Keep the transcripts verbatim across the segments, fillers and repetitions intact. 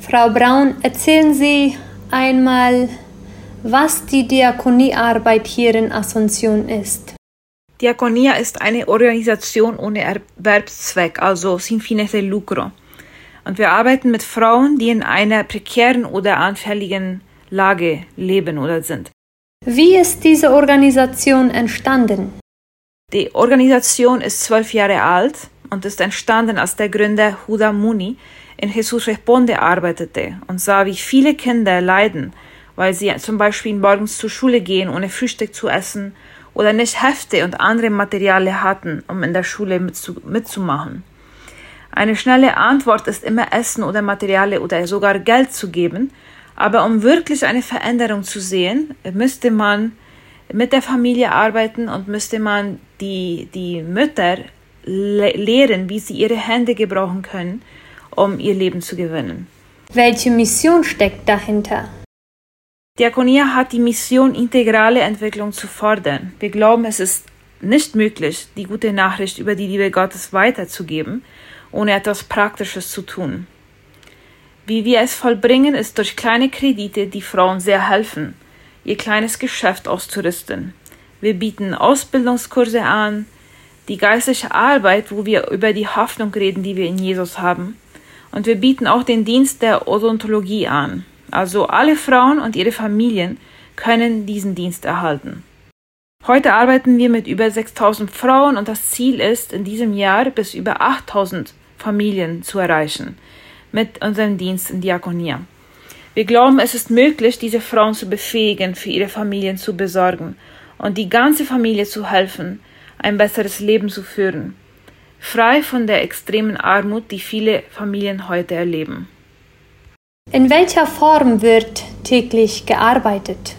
Frau Braun, erzählen Sie einmal, was die Diakoniearbeit hier in Asunción ist. Diaconia ist eine Organisation ohne Erwerbszweck, also sin fines de lucro. Und wir arbeiten mit Frauen, die in einer prekären oder anfälligen Lage leben oder sind. Wie ist diese Organisation entstanden? Die Organisation ist zwölf Jahre alt und ist entstanden, als der Gründer Huda Muni in Jesus Responde arbeitete und sah, wie viele Kinder leiden, weil sie zum Beispiel morgens zur Schule gehen, ohne Frühstück zu essen oder nicht Hefte und andere Materialien hatten, um in der Schule mitzu- mitzumachen. Eine schnelle Antwort ist immer Essen oder Materialien oder sogar Geld zu geben, aber um wirklich eine Veränderung zu sehen, müsste man mit der Familie arbeiten und müsste man die, die Mütter le- lehren, wie sie ihre Hände gebrauchen können, um ihr Leben zu gewinnen. Welche Mission steckt dahinter? Diakonia hat die Mission, integrale Entwicklung zu fordern. Wir glauben, es ist nicht möglich, die gute Nachricht über die Liebe Gottes weiterzugeben, ohne etwas Praktisches zu tun. Wie wir es vollbringen, ist durch kleine Kredite, die Frauen sehr helfen, ihr kleines Geschäft auszurüsten. Wir bieten Ausbildungskurse an, die geistliche Arbeit, wo wir über die Hoffnung reden, die wir in Jesus haben. Und wir bieten auch den Dienst der Odontologie an. Also alle Frauen und ihre Familien können diesen Dienst erhalten. Heute arbeiten wir mit über sechstausend Frauen und das Ziel ist, in diesem Jahr bis über achttausend Familien zu erreichen mit unserem Dienst in Diakonia. Wir glauben, es ist möglich, diese Frauen zu befähigen, für ihre Familien zu besorgen und die ganze Familie zu helfen, ein besseres Leben zu führen, frei von der extremen Armut, die viele Familien heute erleben. In welcher Form wird täglich gearbeitet?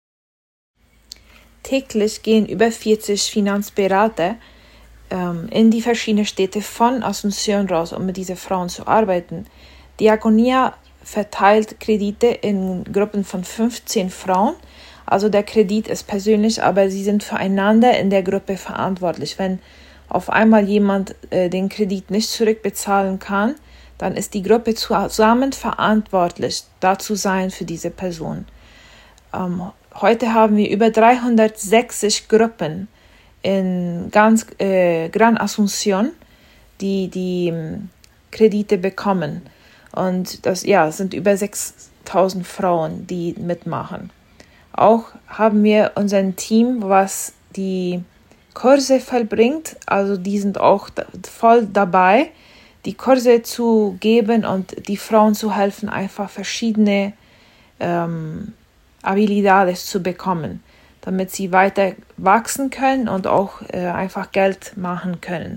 Täglich gehen über vierzig Finanzberater ähm, in die verschiedenen Städte von Asunción raus, um mit diesen Frauen zu arbeiten. Diakonia verteilt Kredite in Gruppen von fünfzehn Frauen. Also der Kredit ist persönlich, aber sie sind füreinander in der Gruppe verantwortlich. Wenn auf einmal jemand äh, den Kredit nicht zurückbezahlen kann, dann ist die Gruppe zusammen verantwortlich, da zu sein für diese Person. Ähm, heute haben wir über dreihundertsechzig Gruppen in ganz äh, Gran Asunción, die die ähm, Kredite bekommen. Und das ja, sind über sechstausend Frauen, die mitmachen. Auch haben wir unser Team, was die Kurse vollbringt. Also die sind auch voll dabei, die Kurse zu geben und die Frauen zu helfen, einfach verschiedene ähm, Habilidades zu bekommen, damit sie weiter wachsen können und auch äh, einfach Geld machen können.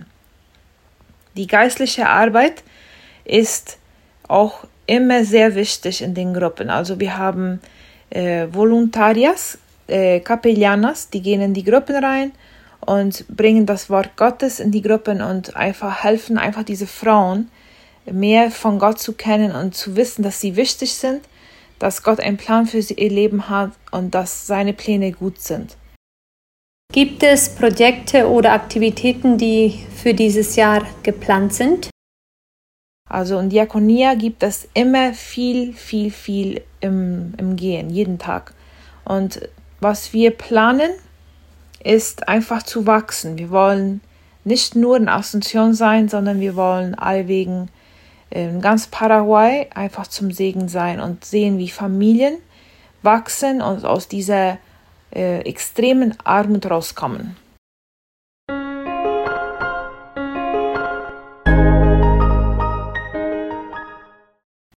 Die geistliche Arbeit ist auch immer sehr wichtig in den Gruppen. Also wir haben äh, Voluntarias, äh, Capellanas, die gehen in die Gruppen rein und bringen das Wort Gottes in die Gruppen und einfach helfen, einfach diese Frauen mehr von Gott zu kennen und zu wissen, dass sie wichtig sind, dass Gott einen Plan für ihr Leben hat und dass seine Pläne gut sind. Gibt es Projekte oder Aktivitäten, die für dieses Jahr geplant sind? Also in Diakonia gibt es immer viel, viel, viel im, im Gehen, jeden Tag. Und was wir planen, ist einfach zu wachsen. Wir wollen nicht nur in Asunción sein, sondern wir wollen allwegen in ganz Paraguay einfach zum Segen sein und sehen, wie Familien wachsen und aus dieser äh, extremen Armut rauskommen.